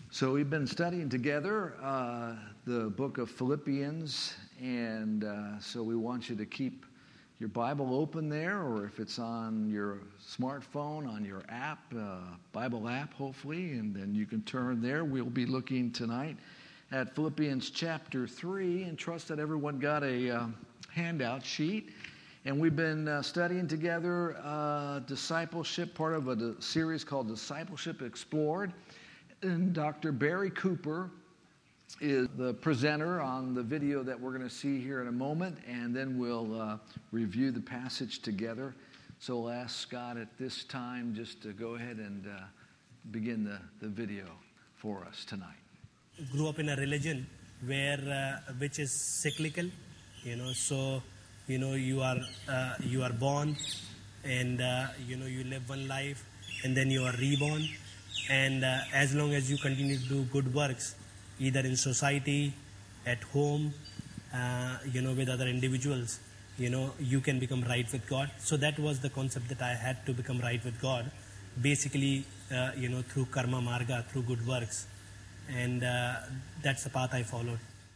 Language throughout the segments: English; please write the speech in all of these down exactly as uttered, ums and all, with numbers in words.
So we've been studying together uh, the book of Philippians, and uh, so we want you to keep your Bible open there, or if it's on your smartphone, on your app, uh, Bible app, hopefully, and then you can turn there. We'll be looking tonight at Philippians chapter three, and trust that everyone got a uh, handout sheet. And we've been uh, studying together uh, discipleship, part of a series called Discipleship Explored. And Doctor Barry Cooper is the presenter on the video that we're going to see here in a moment, and then we'll uh, review the passage together. So I'll ask Scott at this time just to go ahead and uh, begin the, the video for us tonight. Grew up in a religion where uh, which is cyclical, you know. So you know you are uh, you are born, and uh, you know you live one life, and then you are reborn. And uh, as long as you continue to do good works, either in society, at home, uh, you know, with other individuals, you know, you can become right with God. So that was the concept that I had to become right with God, basically, uh, you know, through karma marga, through good works. And uh, that's the path I followed.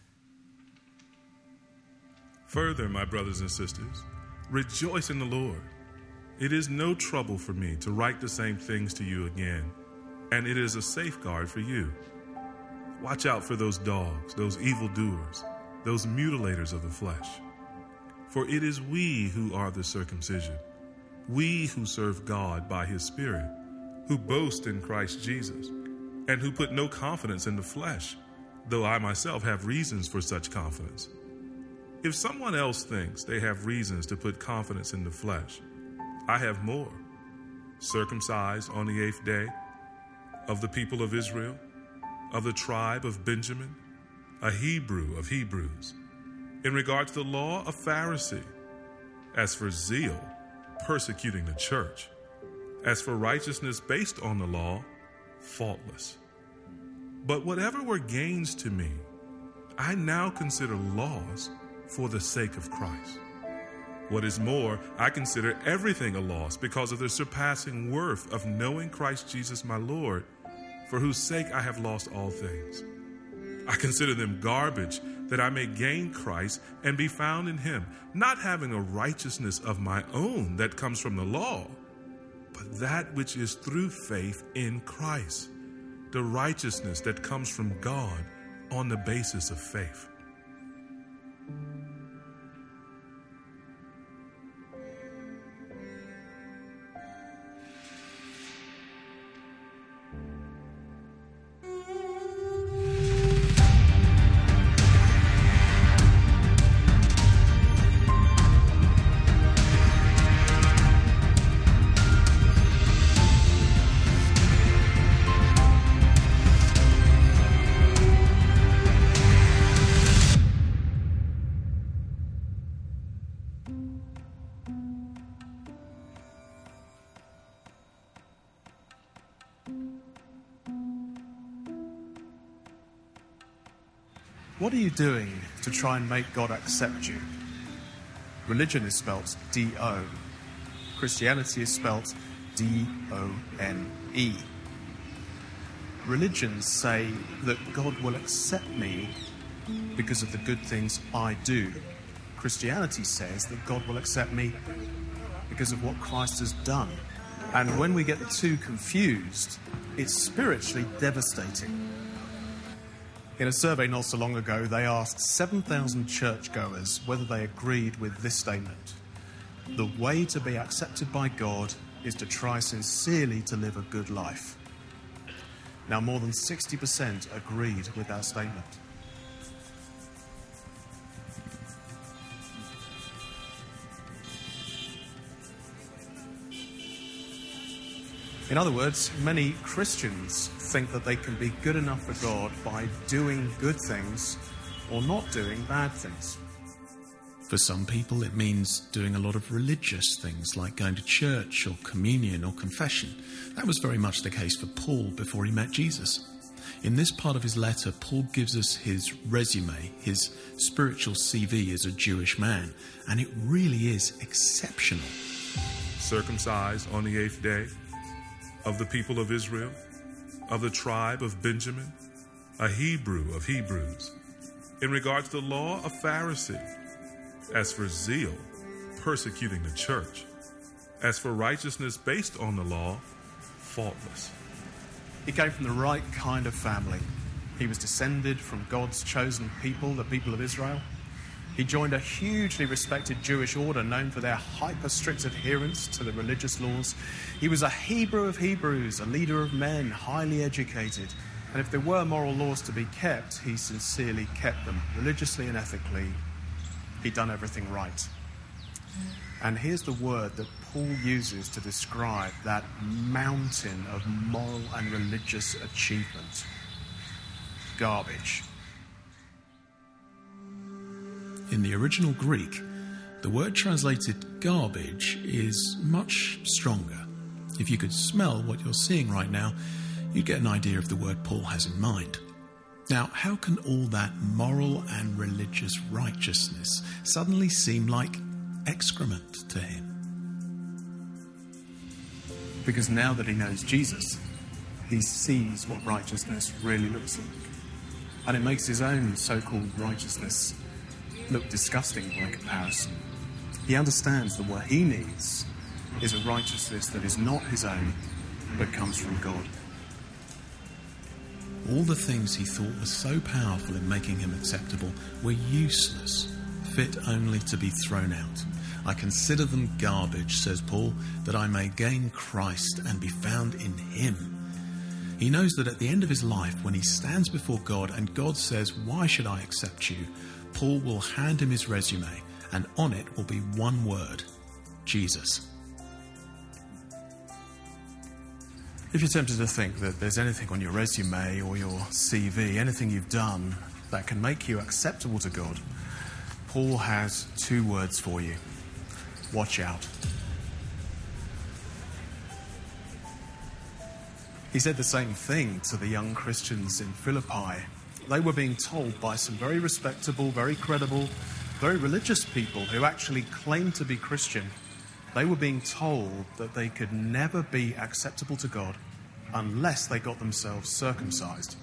Further, my brothers and sisters, rejoice in the Lord. It is no trouble for me to write the same things to you again, and it is a safeguard for you. Watch out for those dogs, those evildoers, those mutilators of the flesh. For it is we who are the circumcision, we who serve God by his Spirit, who boast in Christ Jesus, and who put no confidence in the flesh, though I myself have reasons for such confidence. If someone else thinks they have reasons to put confidence in the flesh, I have more. Circumcised on the eighth day, of the people of Israel, of the tribe of Benjamin, a Hebrew of Hebrews. In regard to the law, a Pharisee. As for zeal, persecuting the church. As for righteousness based on the law, faultless. But whatever were gains to me, I now consider loss for the sake of Christ. What is more, I consider everything a loss because of the surpassing worth of knowing Christ Jesus my Lord, for whose sake I have lost all things. I consider them garbage, that I may gain Christ and be found in him, not having a righteousness of my own that comes from the law, but that which is through faith in Christ, the righteousness that comes from God on the basis of faith. What are you doing to try and make God accept you? Religion is spelt D O. Christianity is spelt D O N E. Religions say that God will accept me because of the good things I do. Christianity says that God will accept me because of what Christ has done. And when we get the two confused, it's spiritually devastating. In a survey not so long ago, they asked seven thousand churchgoers whether they agreed with this statement. The way to be accepted by God is to try sincerely to live a good life. Now, more than sixty percent agreed with that statement. In other words, many Christians think that they can be good enough for God by doing good things or not doing bad things. For some people, it means doing a lot of religious things like going to church or communion or confession. That was very much the case for Paul before he met Jesus. In this part of his letter, Paul gives us his resume, his spiritual C V as a Jewish man, and it really is exceptional. Circumcised on the eighth day, of the people of Israel, of the tribe of Benjamin, a Hebrew of Hebrews. In regard to the law, a Pharisee. As for zeal, persecuting the church. As for righteousness based on the law, faultless. He came from the right kind of family. He was descended from God's chosen people, the people of Israel. He joined a hugely respected Jewish order known for their hyper-strict adherence to the religious laws. He was a Hebrew of Hebrews, a leader of men, highly educated. And if there were moral laws to be kept, he sincerely kept them, religiously and ethically. He'd done everything right. And here's the word that Paul uses to describe that mountain of moral and religious achievement. Garbage. In the original Greek, the word translated garbage is much stronger. If you could smell what you're seeing right now, you'd get an idea of the word Paul has in mind. Now, how can all that moral and religious righteousness suddenly seem like excrement to him? Because now that he knows Jesus, he sees what righteousness really looks like. And it makes his own so-called righteousness look disgusting by comparison. He understands that what he needs is a righteousness that is not his own, but comes from God. All the things he thought were so powerful in making him acceptable were useless, fit only to be thrown out. I consider them garbage, says Paul, that I may gain Christ and be found in him. He knows that at the end of his life, when he stands before God and God says, "Why should I accept you?" Paul will hand him his resume, and on it will be one word: Jesus. If you're tempted to think that there's anything on your resume or your C V, anything you've done that can make you acceptable to God, Paul has two words for you. Watch out. He said the same thing to the young Christians in Philippi. They were being told by some very respectable, very credible, very religious people who actually claimed to be Christian. They were being told that they could never be acceptable to God unless they got themselves circumcised.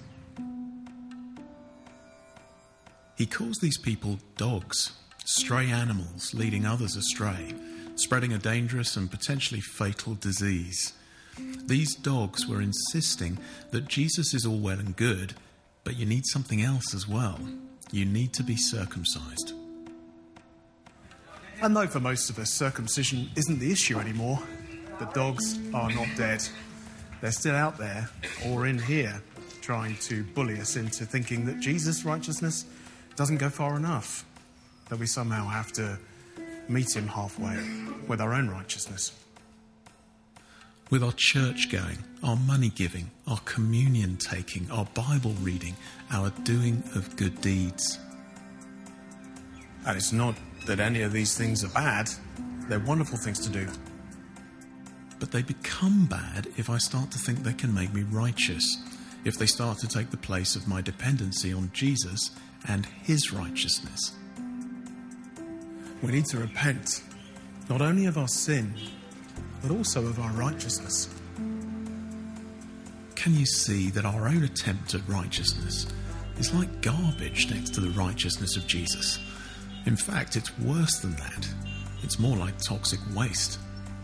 He calls these people dogs, stray animals leading others astray, spreading a dangerous and potentially fatal disease. These dogs were insisting that Jesus is all well and good, but you need something else as well. You need to be circumcised. And though for most of us circumcision isn't the issue anymore, the dogs are not dead. They're still out there, or in here, trying to bully us into thinking that Jesus' righteousness doesn't go far enough, that we somehow have to meet him halfway with our own righteousness. With our church going, our money giving, our communion taking, our Bible reading, our doing of good deeds. And it's not that any of these things are bad. They're wonderful things to do. But they become bad if I start to think they can make me righteous, if they start to take the place of my dependency on Jesus and his righteousness. We need to repent, not only of our sin, but also of our righteousness. Can you see that our own attempt at righteousness is like garbage next to the righteousness of Jesus? In fact, it's worse than that. It's more like toxic waste.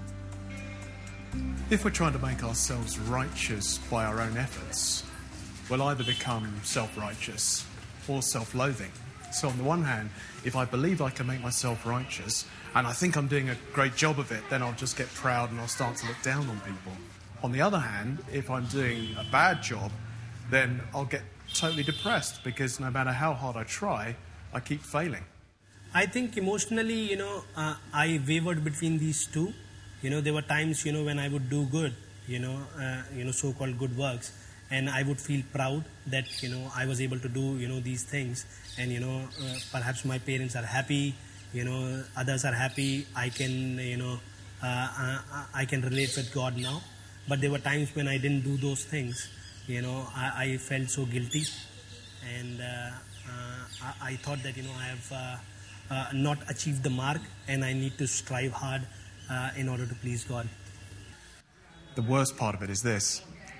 If we're trying to make ourselves righteous by our own efforts, we'll either become self-righteous or self-loathing. So on the one hand, if I believe I can make myself righteous, and I think I'm doing a great job of it, then I'll just get proud and I'll start to look down on people. On the other hand, if I'm doing a bad job, then I'll get totally depressed because no matter how hard I try, I keep failing. I think emotionally, you know, uh, I wavered between these two. You know, there were times, you know, when I would do good, you know, uh, you know, so-called good works, and I would feel proud that, you know, I was able to do, you know, these things, and, you know, uh, perhaps my parents are happy, you know, others are happy, I can, you know, uh, uh, I can relate with God now. But there were times when I didn't do those things, you know, I, I felt so guilty, and uh, uh, I, I thought that, you know, I have uh, uh, not achieved the mark, and I need to strive hard uh, in order to please God. The worst part of it is this.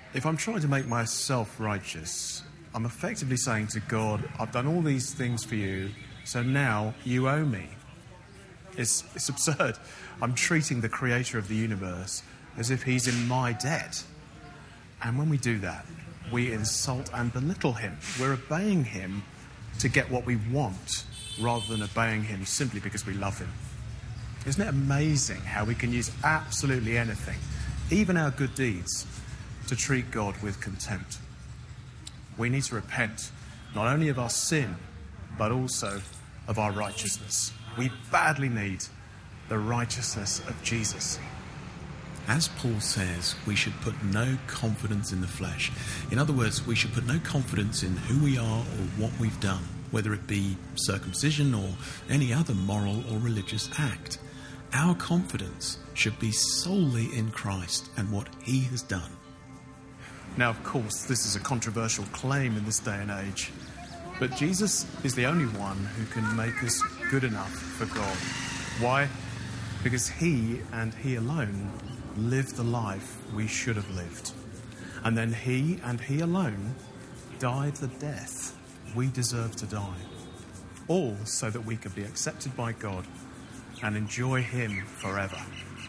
If I'm trying to make myself righteous, I'm effectively saying to God, I've done all these things for you, so now you owe me. It's, it's absurd. I'm treating the creator of the universe as if he's in my debt. And when we do that, we insult and belittle him. We're obeying him to get what we want, rather than obeying him simply because we love him. Isn't it amazing how we can use absolutely anything, even our good deeds, to treat God with contempt? We need to repent, not only of our sin, but also of our righteousness. We badly need the righteousness of Jesus. As Paul says, we should put no confidence in the flesh. In other words, we should put no confidence in who we are or what we've done, whether it be circumcision or any other moral or religious act. Our confidence should be solely in Christ and what he has done. Now, of course, this is a controversial claim in this day and age, but Jesus is the only one who can make us good enough for God. Why? Because he and he alone lived the life we should have lived. And then he and he alone died the death we deserve to die. All so that we could be accepted by God and enjoy him forever.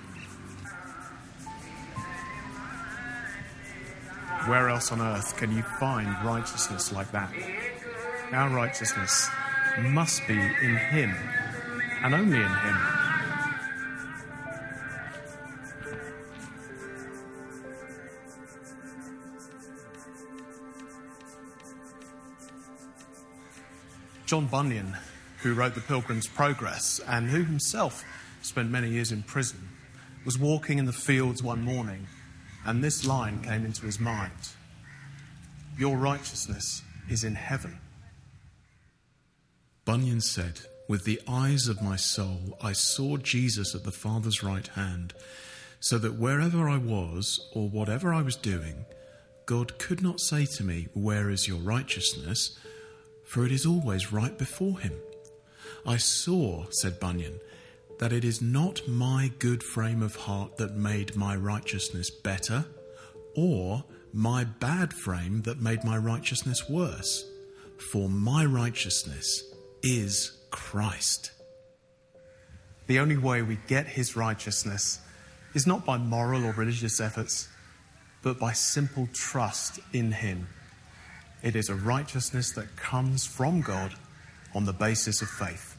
Where else on earth can you find righteousness like that? Our righteousness must be in him, and only in him. John Bunyan, who wrote The Pilgrim's Progress and who himself spent many years in prison, was walking in the fields one morning, and this line came into his mind: "Your righteousness is in heaven." Bunyan said, "With the eyes of my soul I saw Jesus at the Father's right hand, so that wherever I was or whatever I was doing, God could not say to me, 'Where is your righteousness?' for it is always right before him. I saw," said Bunyan, "that it is not my good frame of heart that made my righteousness better, or my bad frame that made my righteousness worse, for my righteousness is Christ." The only way we get his righteousness is not by moral or religious efforts, but by simple trust in him. It is a righteousness that comes from God on the basis of faith.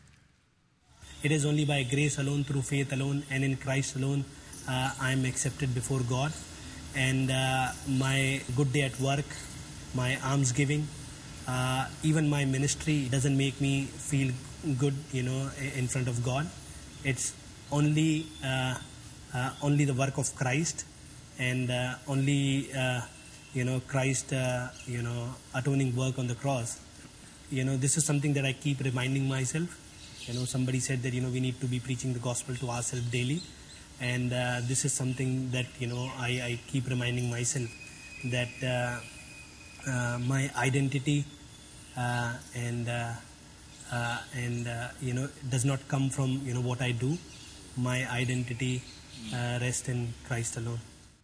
It is only by grace alone, through faith alone, and in Christ alone, uh, I am accepted before God. And uh, my good day at work, my almsgiving, uh, even my ministry doesn't make me feel good, you know, in front of God. It's only uh, uh, only the work of Christ, and uh, only uh, you know Christ, uh, you know, atoning work on the cross. You know, this is something that I keep reminding myself. You know, somebody said that, you know, we need to be preaching the gospel to ourselves daily. And uh, this is something that, you know, I, I keep reminding myself that uh, uh, my identity uh, and, uh, uh, and uh, you know, does not come from, you know, what I do. My identity uh, rests in Christ alone.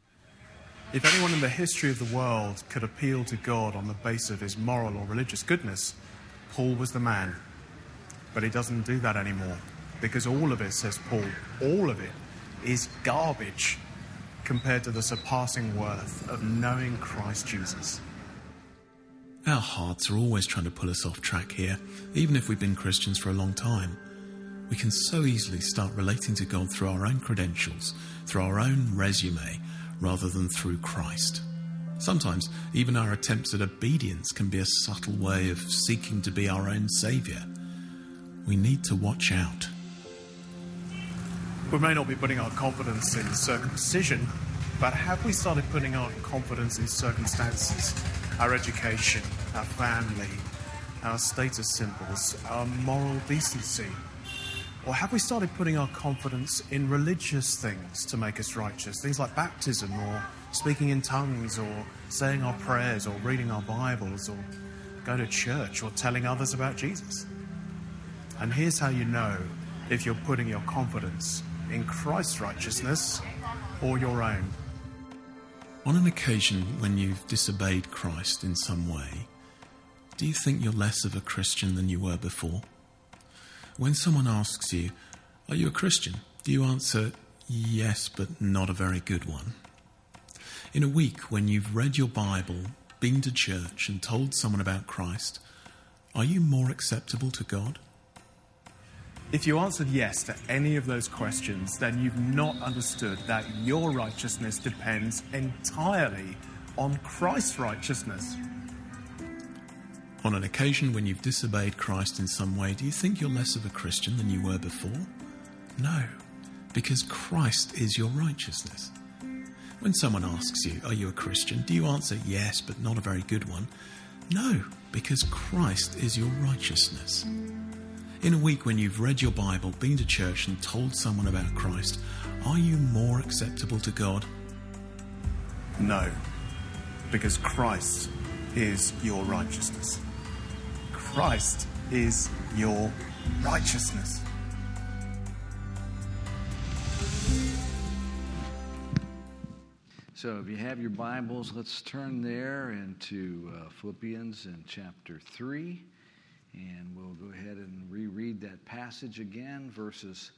If anyone in the history of the world could appeal to God on the basis of his moral or religious goodness, Paul was the man. But he doesn't do that anymore, because all of it, says Paul, all of it is garbage compared to the surpassing worth of knowing Christ Jesus. Our hearts are always trying to pull us off track here, even if we've been Christians for a long time. We can so easily start relating to God through our own credentials, through our own resume, rather than through Christ. Sometimes even our attempts at obedience can be a subtle way of seeking to be our own saviour. We need to watch out. We may not be putting our confidence in circumcision, but have we started putting our confidence in circumstances, our education, our family, our status symbols, our moral decency? Or have we started putting our confidence in religious things to make us righteous? Things like baptism, or speaking in tongues, or saying our prayers, or reading our Bibles, or go to church, or telling others about Jesus. And here's how you know if you're putting your confidence in Christ's righteousness or your own. On an occasion when you've disobeyed Christ in some way, do you think you're less of a Christian than you were before? When someone asks you, "Are you a Christian?" do you answer, "Yes, but not a very good one"? In a week when you've read your Bible, been to church and told someone about Christ, are you more acceptable to God? If you answered yes to any of those questions, then you've not understood that your righteousness depends entirely on Christ's righteousness. On an occasion when you've disobeyed Christ in some way, do you think you're less of a Christian than you were before? No, because Christ is your righteousness. When someone asks you, "Are you a Christian?" do you answer, "Yes, but not a very good one"? No, because Christ is your righteousness. In a week when you've read your Bible, been to church and told someone about Christ, are you more acceptable to God? No, because Christ is your righteousness. Christ is your righteousness. So if you have your Bibles, let's turn there into uh, Philippians in chapter three. And we'll go ahead and reread that passage again, verses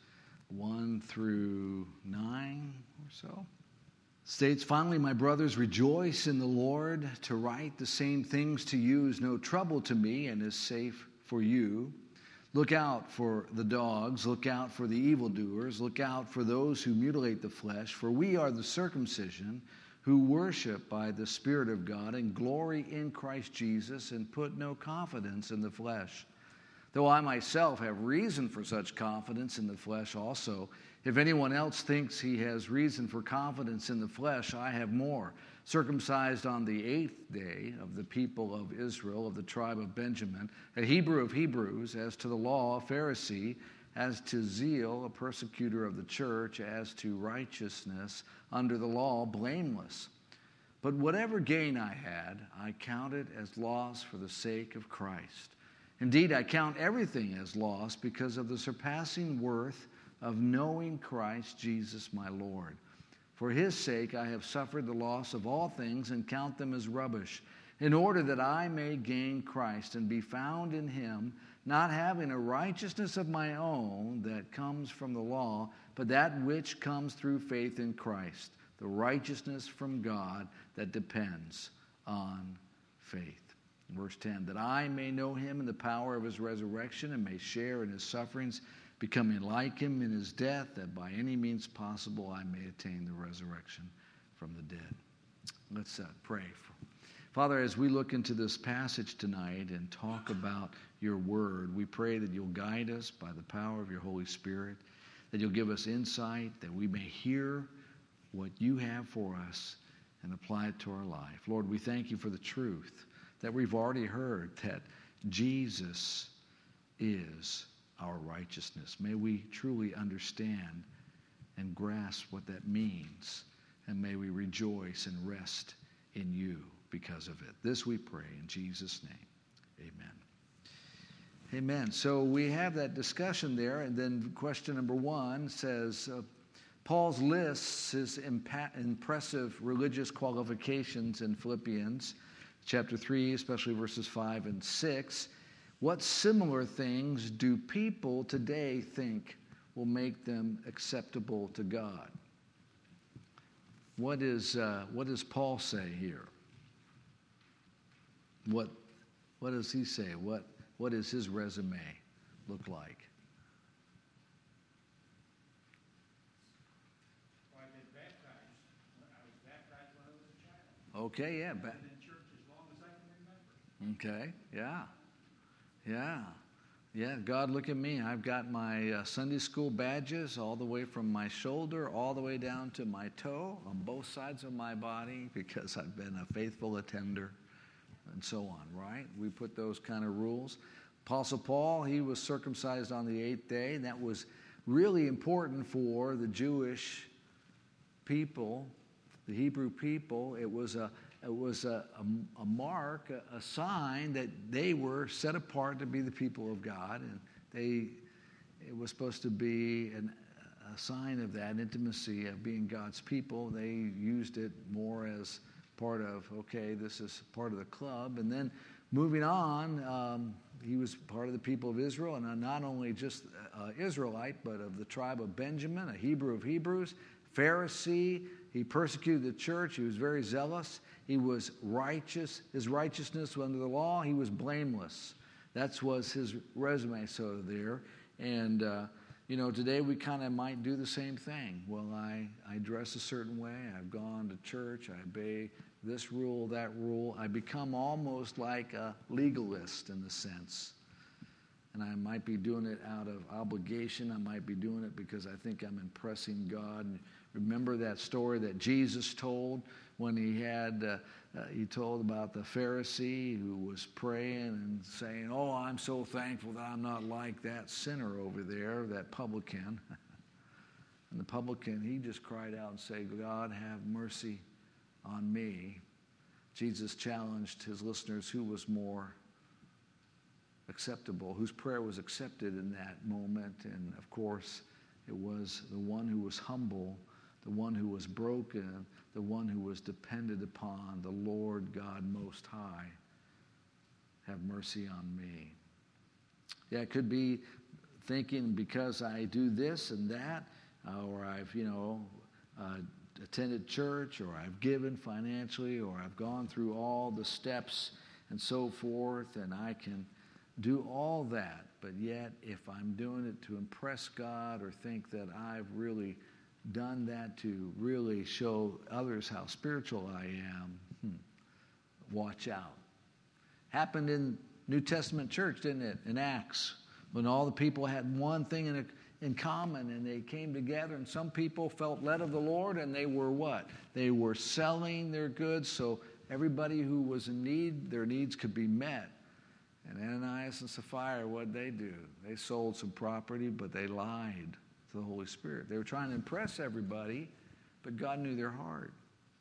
one through nine or so. States, "Finally, my brothers, rejoice in the Lord. To write the same things to you is no trouble to me and is safe for you. Look out for the dogs, look out for the evildoers, look out for those who mutilate the flesh, for we are the circumcision who worship by the Spirit of God and glory in Christ Jesus and put no confidence in the flesh. Though I myself have reason for such confidence in the flesh also, if anyone else thinks he has reason for confidence in the flesh, I have more. Circumcised on the eighth day of the people of Israel, of the tribe of Benjamin, a Hebrew of Hebrews, as to the law, a Pharisee, as to zeal, a persecutor of the church, as to righteousness under the law, blameless. But whatever gain I had, I counted as loss for the sake of Christ. Indeed, I count everything as loss because of the surpassing worth of knowing Christ Jesus my Lord. For his sake I have suffered the loss of all things and count them as rubbish, in order that I may gain Christ and be found in him, not having a righteousness of my own that comes from the law, but that which comes through faith in Christ, the righteousness from God that depends on faith. Verse ten, that I may know him in the power of his resurrection and may share in his sufferings, becoming like him in his death, that by any means possible I may attain the resurrection from the dead. Let's uh, pray. Father, as we look into this passage tonight and talk about your word, we pray that you'll guide us by the power of your Holy Spirit, that you'll give us insight, that we may hear what you have for us and apply it to our life. Lord, we thank you for the truth that we've already heard, that Jesus is our righteousness. May we truly understand and grasp what that means, and may we rejoice and rest in you because of it. This we pray in Jesus' name. Amen. Amen. So we have that discussion there, and then question number one says, uh, Paul's lists his impa- impressive religious qualifications in Philippians chapter three, especially verses five and six. What similar things do people today think will make them acceptable to God? What is uh, what does Paul say here? What what does he say? What what does his resume look like? Well, I've been baptized. I was baptized when I was a child. Okay, yeah. I've Ba- been in church as long as I can remember. okay, yeah. Yeah. Yeah, God, look at me. I've got my uh, Sunday school badges all the way from my shoulder all the way down to my toe on both sides of my body because I've been a faithful attender and so on, right? We put those kind of rules. Apostle Paul, he was circumcised on the eighth day, and that was really important for the Jewish people, the Hebrew people. It was a It was a, a, a mark, a, a sign that they were set apart to be the people of God, and they it was supposed to be an, a sign of that intimacy of being God's people. They used it more as part of, okay, this is part of the club. And then moving on, um, he was part of the people of Israel, and not only just uh, Israelite, but of the tribe of Benjamin, a Hebrew of Hebrews, Pharisee. He persecuted the church. He was very zealous. He was righteous. His righteousness under the law, he was blameless. That was his resume, so there. And, uh, you know, today we kind of might do the same thing. Well, I, I dress a certain way. I've gone to church. I obey this rule, that rule. I become almost like a legalist in the sense. And I might be doing it out of obligation. I might be doing it because I think I'm impressing God. And remember that story that Jesus told when he had, uh, uh, he told about the Pharisee who was praying and saying, oh, I'm so thankful that I'm not like that sinner over there, that publican. And the publican, he just cried out and said, God, have mercy on me. Jesus challenged his listeners who was more acceptable, whose prayer was accepted in that moment. And of course, it was the one who was humble, the one who was broken, the one who was dependent upon the Lord God Most High. Have mercy on me. Yeah, it could be thinking because I do this and that, uh, or I've, you know, uh, attended church, or I've given financially, or I've gone through all the steps and so forth, and I can do all that. But yet, if I'm doing it to impress God or think that I've really done that to really show others how spiritual I am, hmm, watch out. Happened in New Testament church, didn't it, in Acts, when all the people had one thing in, a, in common, and they came together, and some people felt led of the Lord, and they were what? They were selling their goods so everybody who was in need, their needs could be met. And Ananias and Sapphira, what did they do? They sold some property, but they lied to the Holy Spirit. They were trying to impress everybody, but God knew their heart.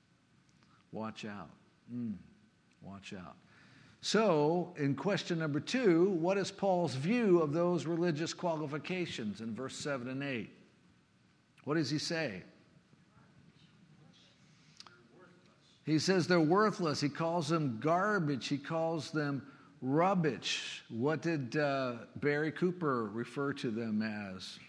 Watch out. Mm, watch out. So, in question number two, what is Paul's view of those religious qualifications in verse seven and eight? What does he say? He says they're worthless. He calls them garbage. He calls them rubbish. What did uh, Barry Cooper refer to them as?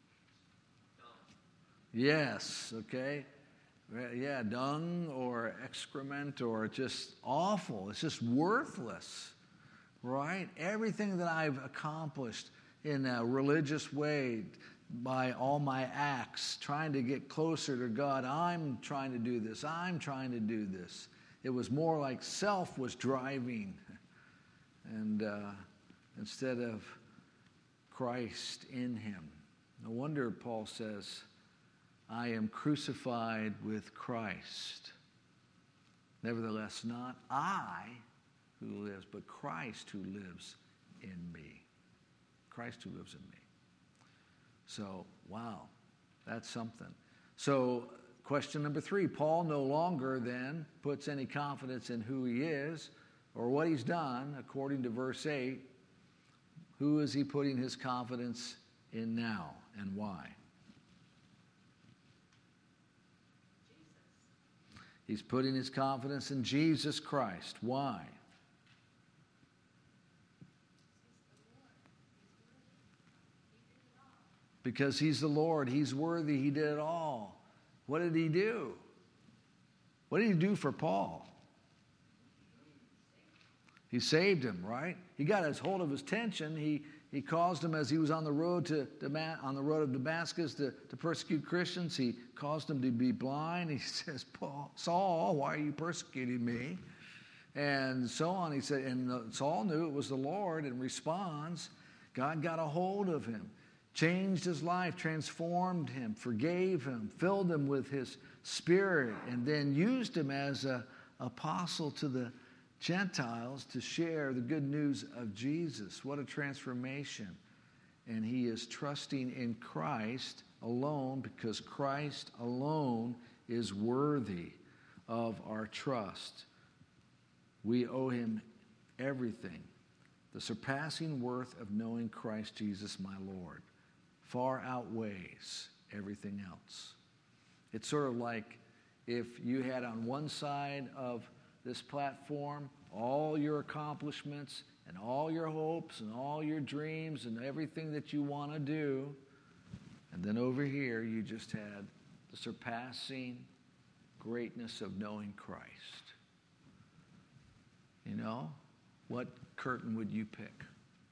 Yes, okay. Yeah, dung or excrement or just awful. It's just worthless, right? Everything that I've accomplished in a religious way by all my acts, trying to get closer to God, I'm trying to do this, I'm trying to do this. It was more like self was driving. And uh, instead of Christ in him. No wonder Paul says, I am crucified with Christ. Nevertheless, not I who lives, but Christ who lives in me. Christ who lives in me. So, wow, that's something. So, question number three, Paul no longer then puts any confidence in who he is or what he's done, according to verse eight. Who is he putting his confidence in now, and why? He's putting his confidence in Jesus Christ. Why? Because he's the Lord. He's worthy. He did it all. What did he do? What did he do for Paul? He saved him, right? He got his hold of his tension. He he caused him as he was on the road to on the road of Damascus to, to persecute Christians. He caused him to be blind. He says, Paul, Saul, why are you persecuting me? And so on. He said, and Saul knew it was the Lord and responds. God got a hold of him, changed his life, transformed him, forgave him, filled him with his spirit, and then used him as an apostle to the Gentiles to share the good news of Jesus. What a transformation. And he is trusting in Christ alone because Christ alone is worthy of our trust. We owe him everything. The surpassing worth of knowing Christ Jesus, my Lord, far outweighs everything else. It's sort of like if you had on one side of this platform all your accomplishments and all your hopes and all your dreams and everything that you want to do, and then over here you just had the surpassing greatness of knowing Christ. You know, what curtain would you pick?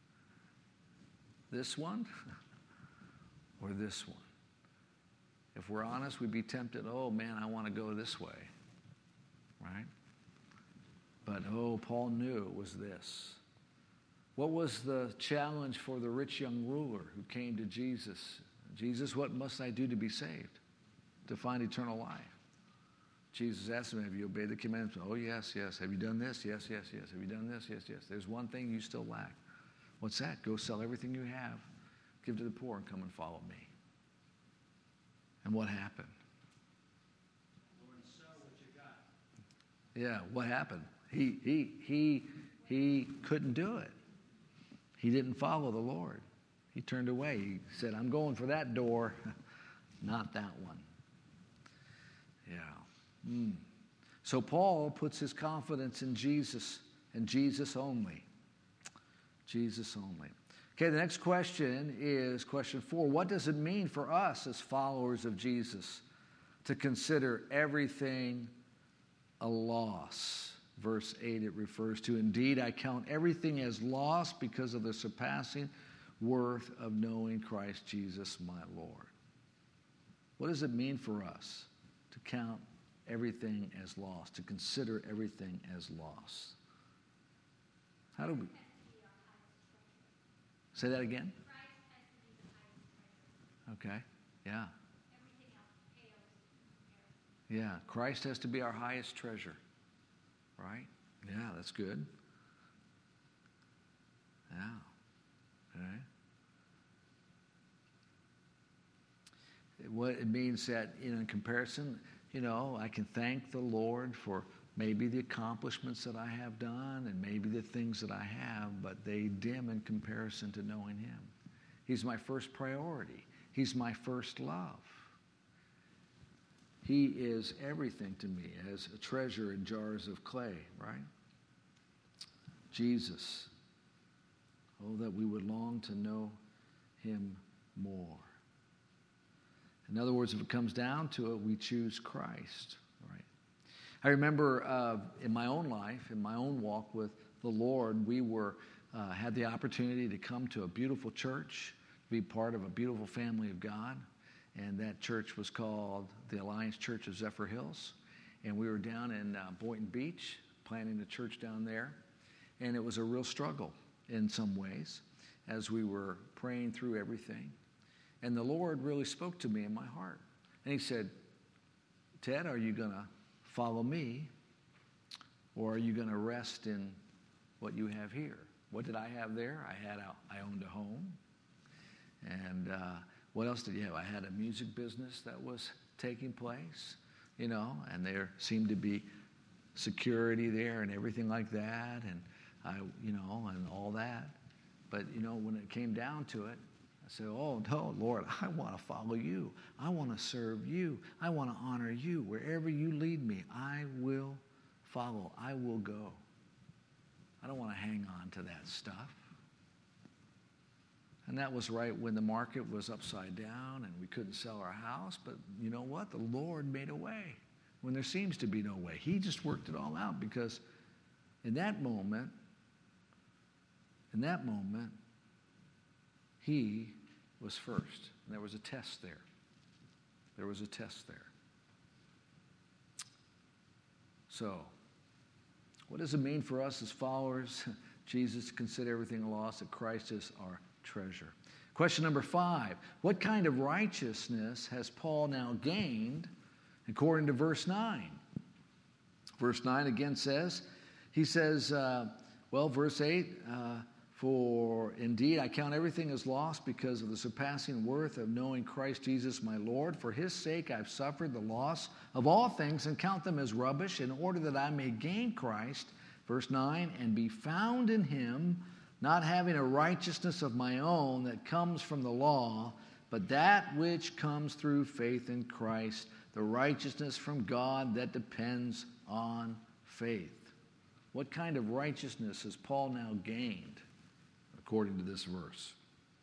This one or this one? If we're honest, we'd be tempted, oh man, I want to go this way, right? But oh, Paul knew it was this. What was the challenge for the rich young ruler who came to Jesus? Jesus, what must I do to be saved, to find eternal life? Jesus asked him, have you obeyed the commandments? Oh, yes, yes. Have you done this? Yes, yes, yes. Have you done this? Yes, yes. There's one thing you still lack. What's that? Go sell everything you have, give to the poor, and come and follow me. And what happened? Lord, sell what you got. Yeah, what happened? He, he, he, he couldn't do it. He didn't follow the Lord. He turned away. He said, I'm going for that door, not that one. Yeah. Mm. So Paul puts his confidence in Jesus and Jesus only. Jesus only. Okay, the next question is question four. What does it mean for us as followers of Jesus to consider everything a loss? Verse eight, it refers to, indeed, I count everything as loss because of the surpassing worth of knowing Christ Jesus my Lord. What does it mean for us to count everything as loss, to consider everything as loss? How do we... Say that again? Okay, yeah. Yeah, Christ has to be our highest treasure. Right? Yeah, that's good. Yeah. Okay. What it means that, you know, in comparison, you know, I can thank the Lord for maybe the accomplishments that I have done and maybe the things that I have, but they dim in comparison to knowing Him. He's my first priority. He's my first love. He is everything to me, as a treasure in jars of clay, right? Jesus. Oh, that we would long to know Him more. In other words, if it comes down to it, we choose Christ, right? I remember uh, in my own life, in my own walk with the Lord, we were uh, had the opportunity to come to a beautiful church, be part of a beautiful family of God. And that church was called the Alliance Church of Zephyr Hills. And we were down in uh, Boynton Beach, planting a church down there. And it was a real struggle in some ways as we were praying through everything. And the Lord really spoke to me in my heart. And He said, Ted, are you going to follow me? Or are you going to rest in what you have here? What did I have there? I had a, I owned a home. And... Uh, What else did you have? I had a music business that was taking place, you know, and there seemed to be security there and everything like that, and I, you know, and all that. But, you know, when it came down to it, I said, oh, no, Lord, I want to follow you. I want to serve you. I want to honor you. Wherever you lead me, I will follow. I will go. I don't want to hang on to that stuff. And that was right when the market was upside down and we couldn't sell our house. But you know what? The Lord made a way when there seems to be no way. He just worked it all out because in that moment, in that moment, He was first. And there was a test there. There was a test there. So, what does it mean for us as followers? Jesus, to consider everything a loss, that Christ is our treasure. Question number five. What kind of righteousness has Paul now gained according to verse nine? Verse nine again says, he says, uh, well, verse eight, uh, for indeed I count everything as lost because of the surpassing worth of knowing Christ Jesus my Lord. For His sake I've suffered the loss of all things and count them as rubbish in order that I may gain Christ. Verse nine, and be found in Him, not having a righteousness of my own that comes from the law, but that which comes through faith in Christ, the righteousness from God that depends on faith. What kind of righteousness has Paul now gained, according to this verse?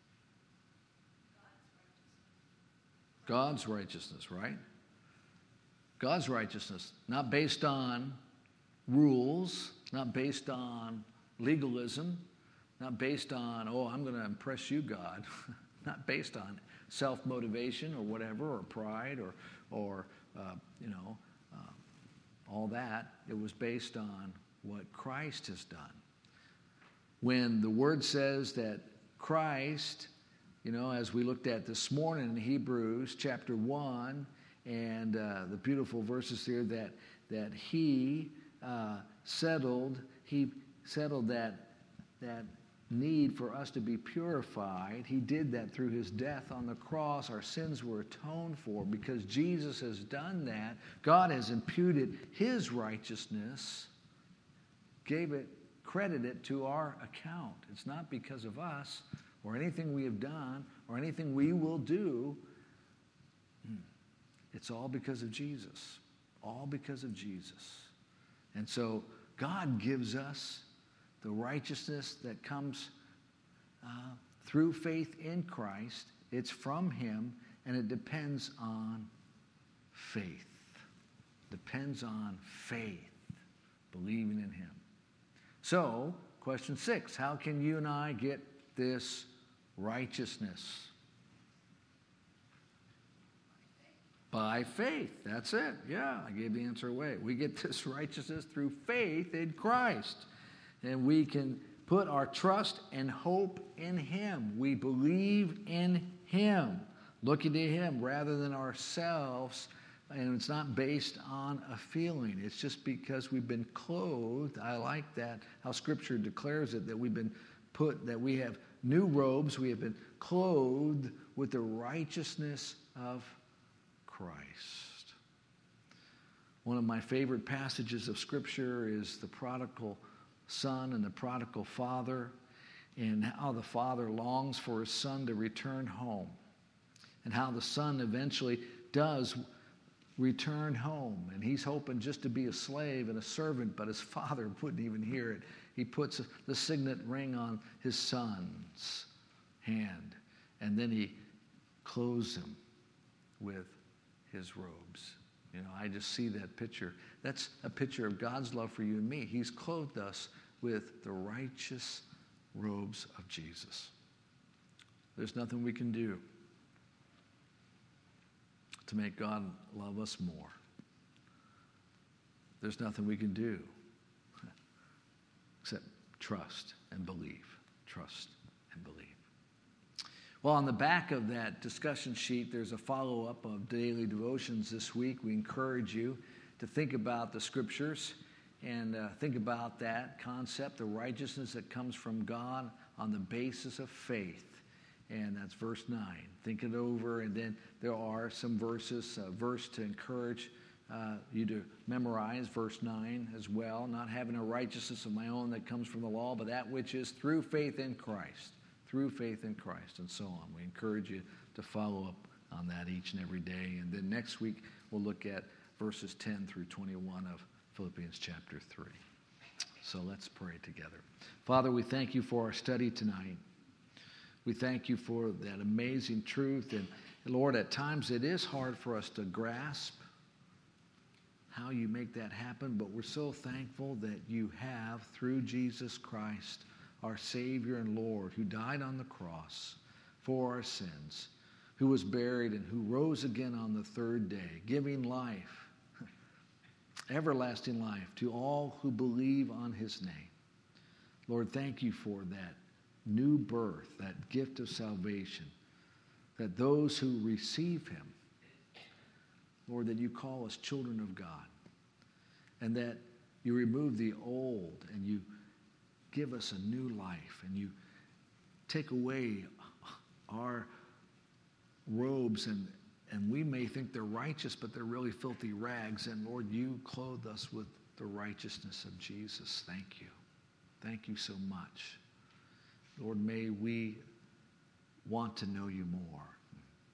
God's righteousness, right? God's righteousness, not based on rules, not based on legalism, not based on, oh, I'm going to impress you, God. Not based on self-motivation or whatever, or pride, or, or uh, you know, uh, all that. It was based on what Christ has done. When the Word says that Christ, you know, as we looked at this morning in Hebrews chapter one, and uh, the beautiful verses here that that He uh, settled, He settled that that need for us to be purified. He did that through His death on the cross. Our sins were atoned for. Because Jesus has done that, God has imputed His righteousness, gave it, credited it to our account. It's not because of us or anything we have done or anything we will do. It's all because of Jesus. All because of Jesus. And so God gives us the righteousness that comes uh, through faith in Christ. It's from Him, and it depends on faith. Depends on faith, believing in Him. So, question six, how can you and I get this righteousness? By faith. That's it. Yeah, I gave the answer away. We get this righteousness through faith in Christ. And we can put our trust and hope in Him. We believe in Him, looking to Him rather than ourselves. And it's not based on a feeling. It's just because we've been clothed. I like that, how Scripture declares it, that we've been put, that we have new robes. We have been clothed with the righteousness of Christ. One of my favorite passages of Scripture is the prodigal son and the prodigal father, and how the father longs for his son to return home, and how the son eventually does return home, and he's hoping just to be a slave and a servant, but his father wouldn't even hear it. He puts the signet ring on his son's hand, and then he clothes him with his robes. You know, I just see that picture. That's a picture of God's love for you and me. He's clothed us with the righteous robes of Jesus. There's nothing we can do to make God love us more. There's nothing we can do except trust and believe. Trust and believe. Well, on the back of that discussion sheet, there's a follow-up of daily devotions this week. We encourage you to think about the Scriptures and uh, think about that concept, the righteousness that comes from God on the basis of faith. And that's verse nine. Think it over, and then there are some verses, a verse to encourage uh, you to memorize, verse nine as well. Not having a righteousness of my own that comes from the law, but that which is through faith in Christ. Through faith in Christ, and so on. We encourage you to follow up on that each and every day. And then next week, we'll look at verses ten through twenty-one of Philippians chapter three. So let's pray together. Father, we thank you for our study tonight. We thank you for that amazing truth. And Lord, at times it is hard for us to grasp how you make that happen, but we're so thankful that you have, through Jesus Christ, our Savior and Lord, who died on the cross for our sins, who was buried and who rose again on the third day, giving life, everlasting life, to all who believe on His name. Lord, thank you for that new birth, that gift of salvation, that those who receive Him, Lord, that you call us children of God, and that you remove the old and you give us a new life, and you take away our robes, and, and we may think they're righteous, but they're really filthy rags. And Lord, you clothe us with the righteousness of Jesus. Thank you. Thank you so much. Lord, may we want to know you more.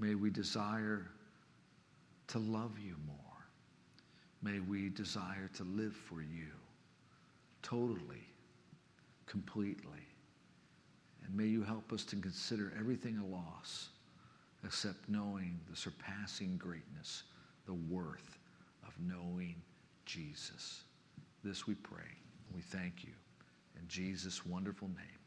May we desire to love you more. May we desire to live for you totally, completely. And may you help us to consider everything a loss except knowing the surpassing greatness, the worth of knowing Jesus. This we pray. We thank you. In Jesus' wonderful name.